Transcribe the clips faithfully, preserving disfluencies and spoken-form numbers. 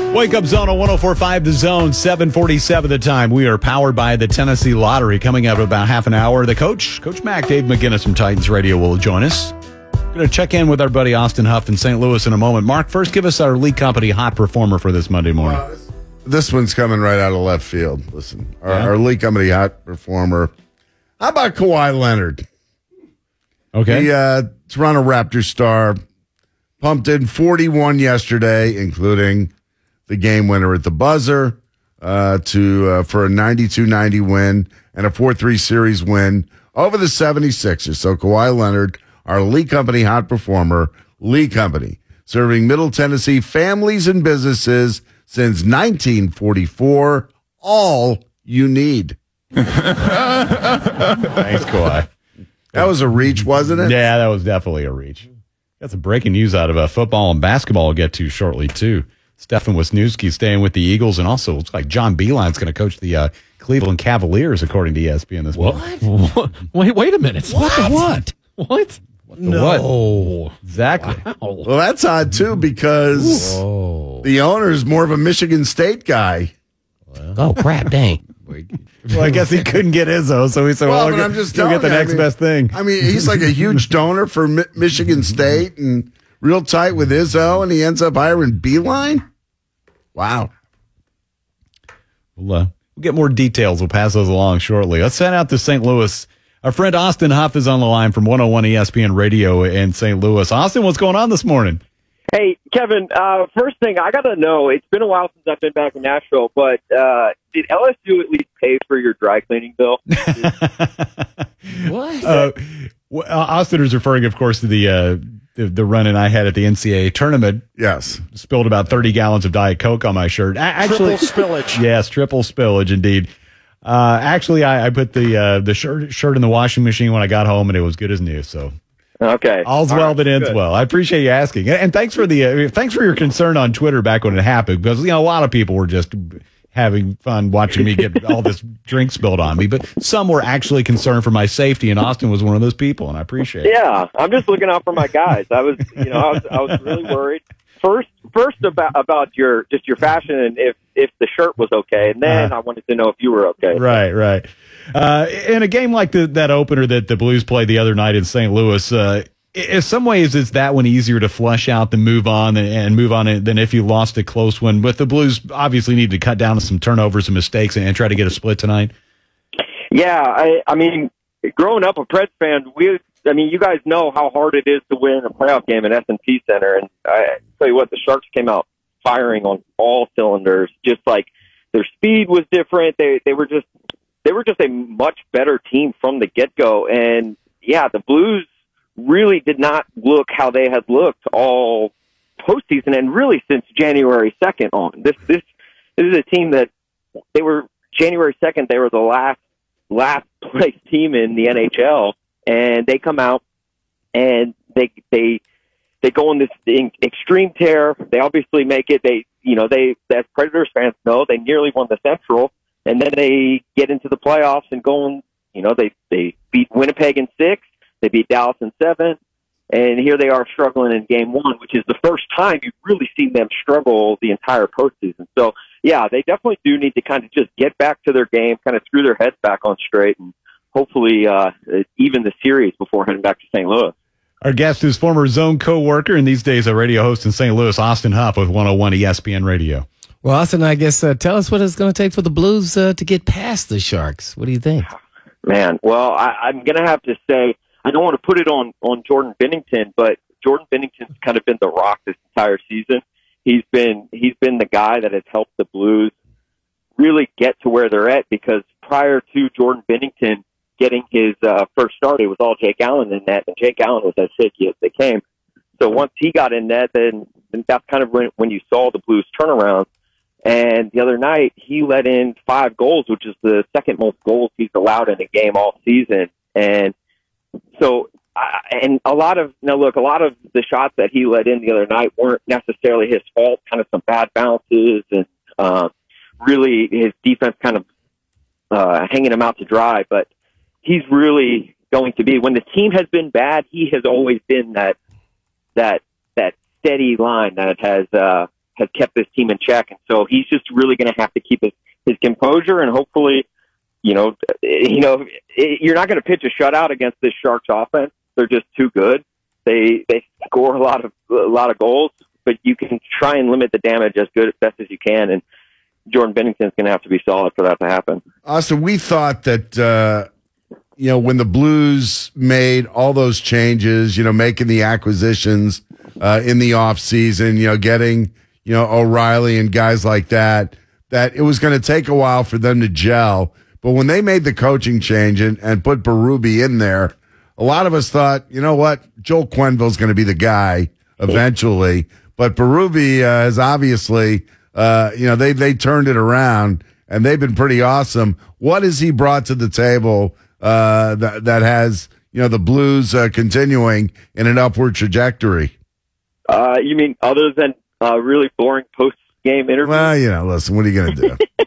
Wake Up Zone on one oh four point five The Zone, seven forty-seven the time. We are powered by the Tennessee Lottery. Coming up in about half an hour, the coach, Coach Mac, Dave McGinnis from Titans Radio will join us. Going to check in with our buddy Austin Huff in Saint Louis in a moment. Mark, first give us our Lee Company hot performer for this Monday morning. Uh, this one's coming right out of left field. Listen, our, Yeah. our Lee Company hot performer. How about Kawhi Leonard? Okay. The uh, Toronto Raptors star pumped in forty-one yesterday, including the game winner at the buzzer uh, to uh, for a ninety-two ninety win and a four three series win over the seventy-sixers. So Kawhi Leonard, our Lee Company hot performer, Lee Company, serving Middle Tennessee families and businesses since nineteen forty-four. All you need. Thanks, Kawhi. That was a reach, wasn't it? Yeah, that was definitely a reach. Got some breaking news out of uh, football and basketball we'll get to shortly, too. Stefan Wisniewski staying with the Eagles, and also looks like John Beeline's going to coach the uh, Cleveland Cavaliers, according to E S P N this morning. What? Wait, wait a minute. What the what? What? What the what? Exactly. Well, that's odd, too, because Oh, the owner is more of a Michigan State guy. oh crap, dang. Well, I guess he couldn't get Izzo, so he said, well, Well, but we'll I'm get, just we'll get telling the you, next I mean- best thing. I mean, he's like a huge donor for Mi- Michigan State and real tight with Izzo, and he ends up hiring Beeline? Wow. We'll, uh, we'll get more details. We'll pass those along shortly. Let's send out to Saint Louis. Our friend Austin Huff is on the line from one oh one E S P N Radio in Saint Louis. Austin, what's going on this morning? Hey, Kevin, uh, first thing, I got to know, it's been a while since I've been back in Nashville, but uh, did L S U at least pay for your dry cleaning bill? What? Uh, well, Austin is referring, of course, to the, uh, the the run-in I had at the N C double A tournament. Yes. Spilled about thirty gallons of Diet Coke on my shirt. A- Actually, Triple spillage. Yes, triple spillage indeed. Uh, actually, I, I put the uh, the shirt shirt in the washing machine when I got home, and it was good as new. So Okay. all's All well right, that ends good. well. I appreciate you asking, and, and thanks for the uh, thanks for your concern on Twitter back when it happened, because you know a lot of people were just having fun watching me get all this drink spilled on me, but some were actually concerned for my safety, and Austin was one of those people, and I appreciate it. Yeah, I'm just looking out for my guys. I was, you know, I was, I was really worried. First, first about about your just your fashion and if if the shirt was okay, and then Uh-huh. I wanted to know if you were okay. Right, right. Uh, in a game like the, that opener that the Blues played the other night in Saint Louis, uh, in some ways it's that one easier to flush out than move on and, and move on than if you lost a close one. But the Blues obviously need to cut down on some turnovers and mistakes and, and try to get a split tonight. Yeah, I, I mean, growing up a Preds fan, we, I mean, you guys know how hard it is to win a playoff game in S and P Center, and I tell you what, the Sharks came out firing on all cylinders. Just like their speed was different, they they were just they were just a much better team from the get go, and yeah, the Blues really did not look how they had looked all postseason, and really since January second on. This this this is a team that they were January second. They were the last last place team in the N H L, and they come out and they they they go on this extreme tear. They obviously make it. They you know they as Predators fans know they nearly won the Central, and then they get into the playoffs and go on. You know they they beat Winnipeg in six. They beat Dallas in seven, and here they are struggling in game one, which is the first time you've really seen them struggle the entire postseason. So, yeah, they definitely do need to kind of just get back to their game, kind of screw their heads back on straight, and hopefully uh, even the series before heading back to Saint Louis. Our guest is former Zone co-worker and these days a radio host in Saint Louis, Austin Huff with one oh one E S P N Radio. Well, Austin, I guess uh, tell us what it's going to take for the Blues uh, to get past the Sharks. What do you think? Man, well, I, I'm going to have to say, I don't want to put it on, on Jordan Binnington, but Jordan Binnington's kind of been the rock this entire season. He's been he's been the guy that has helped the Blues really get to where they're at, because prior to Jordan Binnington getting his uh, first start, it was all Jake Allen in net, and Jake Allen was as shaky as they came. So once he got in net, then, then that's kind of when, when you saw the Blues turnaround. And the other night, he let in five goals, which is the second most goals he's allowed in a game all season. And so, uh, and a lot of, now look, a lot of the shots that he let in the other night weren't necessarily his fault, kind of some bad bounces and uh, really his defense kind of uh, hanging him out to dry. But he's really going to be, when the team has been bad, he has always been that, that, that steady line that has, uh, has kept this team in check. And so he's just really going to have to keep his, his composure, and hopefully, you know, you know, it, you're not going to pitch a shutout against this Sharks offense. They're just too good. They they score a lot of a lot of goals, but you can try and limit the damage as good as best as you can. And Jordan Binnington's going to have to be solid for that to happen. Austin, we thought that uh, you know, when the Blues made all those changes, you know, making the acquisitions uh, in the off season, you know, getting you know O'Reilly and guys like that, that it was going to take a while for them to gel. But when they made the coaching change and, and put Berube in there, a lot of us thought, you know what, Joel Quenneville's going to be the guy eventually. But Berube uh, has obviously, uh, you know, they they turned it around, and they've been pretty awesome. What has he brought to the table uh, that that has, you know, the Blues uh, continuing in an upward trajectory? Uh, you mean other than uh, really boring post-game interviews? Well, you know, listen, what are you going to do?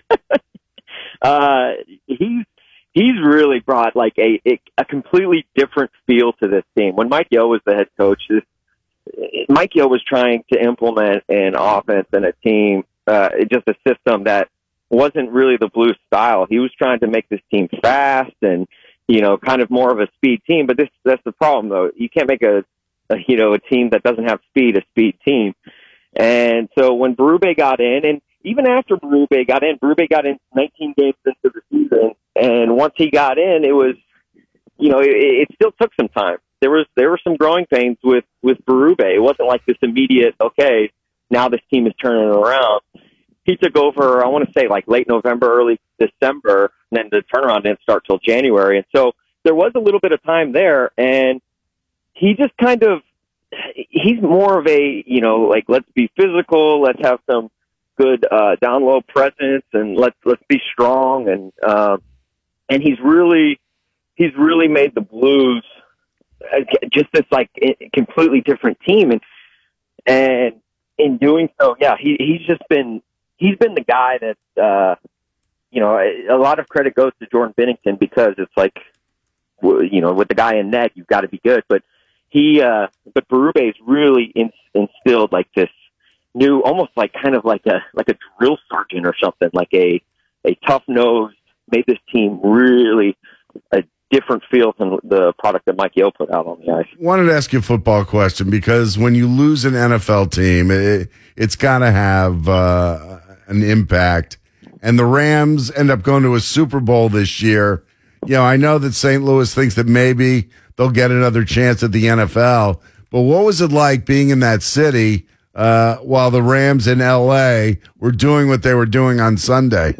uh, he's he's really brought like a a completely different feel to this team. When Mike Yeo was the head coach, this, Mike Yeo was trying to implement an offense and a team, uh, just a system that wasn't really the Blues style. He was trying to make this team fast and, you know, kind of more of a speed team. But this that's the problem, though. You can't make a, a you know a team that doesn't have speed a speed team. And so when Berube got in, and even after Berube got in, Berube got in nineteen games into the season, and once he got in, it was, you know, it, it still took some time. There was there were some growing pains with with Berube. It wasn't like this immediate, okay, now this team is turning around. He took over, I want to say, like late November, early December, and then the turnaround didn't start till January. And so there was a little bit of time there, and he just kind of, he's more of a, you know, like, let's be physical, let's have some good uh, down low presence, and let's let's be strong. And uh, and he's really he's really made the Blues just this like completely different team. And and in doing so, yeah, he he's just been. He's been the guy that, uh, you know, a lot of credit goes to Jordan Binnington, because it's like, you know, with the guy in net, you've got to be good. But he, uh, but Berube's really in, instilled like this new, almost like kind of like a like a drill sergeant or something, like a a tough nosed, made this team really a different feel from the product that Mike Yeo put out on the ice. Wanted to ask you a football question, because when you lose an N F L team, it, it's got to have uh, an impact. And the Rams end up going to a Super Bowl this year. You know, I know that Saint Louis thinks that maybe they'll get another chance at the N F L, but what was it like being in that city uh, while the Rams in L A were doing what they were doing on Sunday?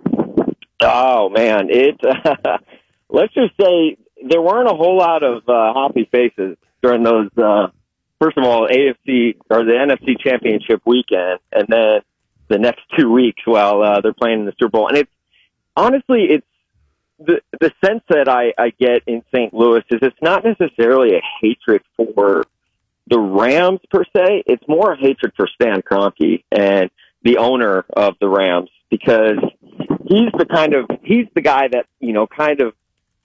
Oh, man, it... Let's just say there weren't a whole lot of uh, happy faces during those, uh, first of all, A F C or the N F C Championship weekend, and then the next two weeks while uh, they're playing in the Super Bowl. And it's honestly, it's the the sense that I, I get in Saint Louis is it's not necessarily a hatred for the Rams per se. It's more a hatred for Stan Kroenke and the owner of the Rams, because he's the kind of he's the guy that, you know, kind of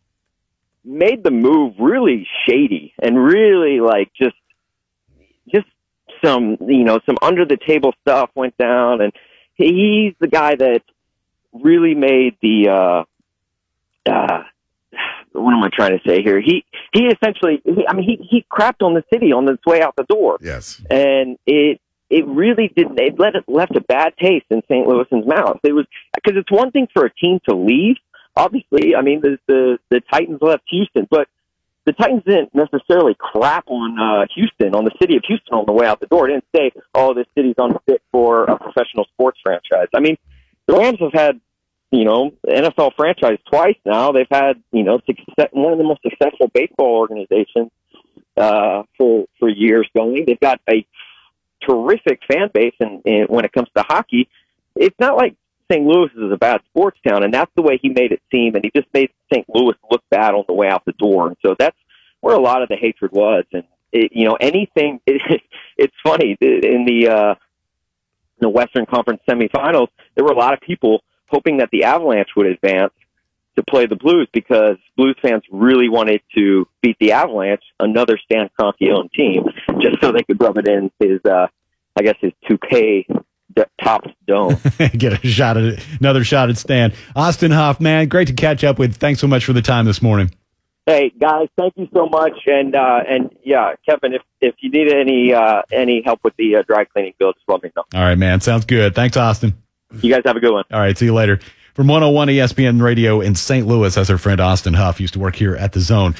made the move really shady and really like just, just some, you know, some under the table stuff went down, and he's the guy that really made the, uh, uh, what am I trying to say here? He, he essentially, he, I mean, he, he crapped on the city on its way out the door. Yes. And it, it really didn't, it let it left a bad taste in Saint Louis's mouth. It was, because it's one thing for a team to leave. Obviously, I mean, the, the the Titans left Houston, but the Titans didn't necessarily crap on uh, Houston, on the city of Houston on the way out the door. It didn't say, oh, this city's unfit for a professional sports franchise. I mean, the Rams have had, you know, N F L franchise twice now. They've had, you know, success, one of the most successful baseball organizations uh, for, for years going. They've got a terrific fan base, and, and when it comes to hockey, it's not like Saint Louis is a bad sports town, and that's the way he made it seem, and he just made Saint Louis look bad on the way out the door. And so that's where a lot of the hatred was. And, it, you know, anything, it, it's funny, in the, uh, in the Western Conference semifinals, there were a lot of people hoping that the Avalanche would advance to play the Blues, because Blues fans really wanted to beat the Avalanche, another Stan Kroenke-owned team, just so they could rub it in his, uh, I guess, his toupee d- top dome. Get a shot at it, another shot at Stan. Austin Huff, man, great to catch up with. Thanks so much for the time this morning. Hey guys, thank you so much, and uh, and yeah, Kevin, if if you need any uh, any help with the uh, dry cleaning bill, just let me know. All right, man, sounds good. Thanks, Austin. You guys have a good one. All right, see you later. From one oh one E S P N Radio in Saint Louis, that's our friend Austin Huff, used to work here at the Zone.